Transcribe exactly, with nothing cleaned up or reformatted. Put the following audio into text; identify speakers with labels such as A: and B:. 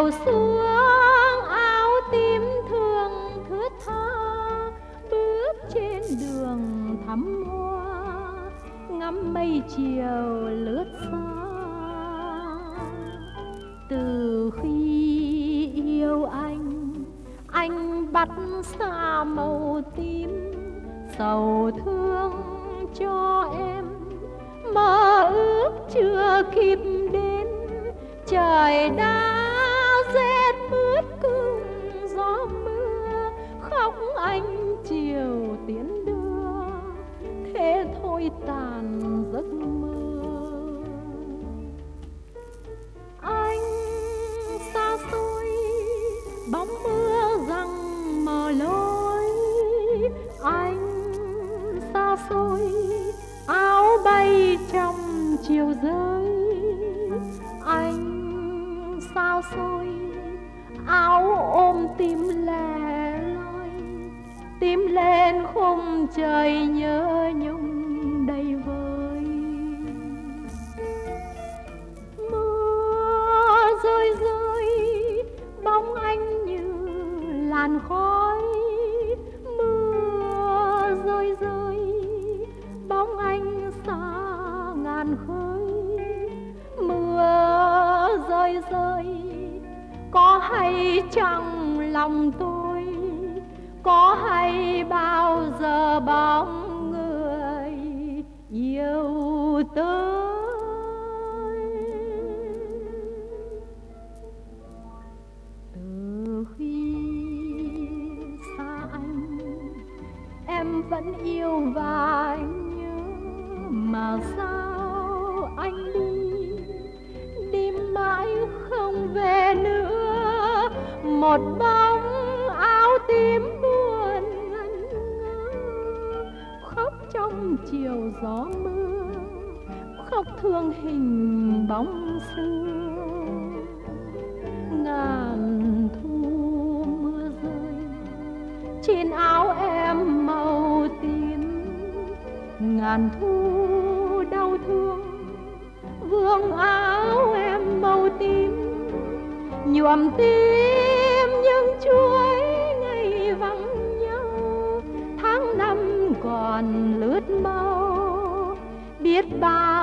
A: trèo xuống áo tím thương thướt tha, bước trên đường thắm hoa ngắm mây chiều lướt xa. Từ khi yêu anh, anh bắt xa màu tím, sầu thương cho em mơ ước chưa kịp đến. Trời đã rét mướt cùng gió mưa, khóc anh chiều tiễn đưa, thế thôi tàn giấc mơ. Anh xa xôi bóng mưa răng mờ lối, anh xa xôi áo bay trong chiều rơi. Anh xa xôi áo ôm tim lẻ loi, tim lên khung trời nhớ nhung đầy vơi. Mưa rơi rơi bóng anh như làn khói, mưa rơi rơi bóng anh xa ngàn khơi. Mưa rơi rơi có hay trong lòng tôi, có hay bao giờ bóng người yêu tới. Từ khi xa anh, em vẫn yêu và nhớ, mà sao anh đi, đi mãi không về nữa. Một bóng áo tím buồn ngẩn ngơ, khóc trong chiều gió mưa, khóc thương hình bóng xưa. Ngàn thu mưa rơi trên áo em màu tím, ngàn thu đau thương vương áo em màu tím. Nhuộm tim những chuỗi ngày vắng nhau, tháng năm còn lướt mau biết bao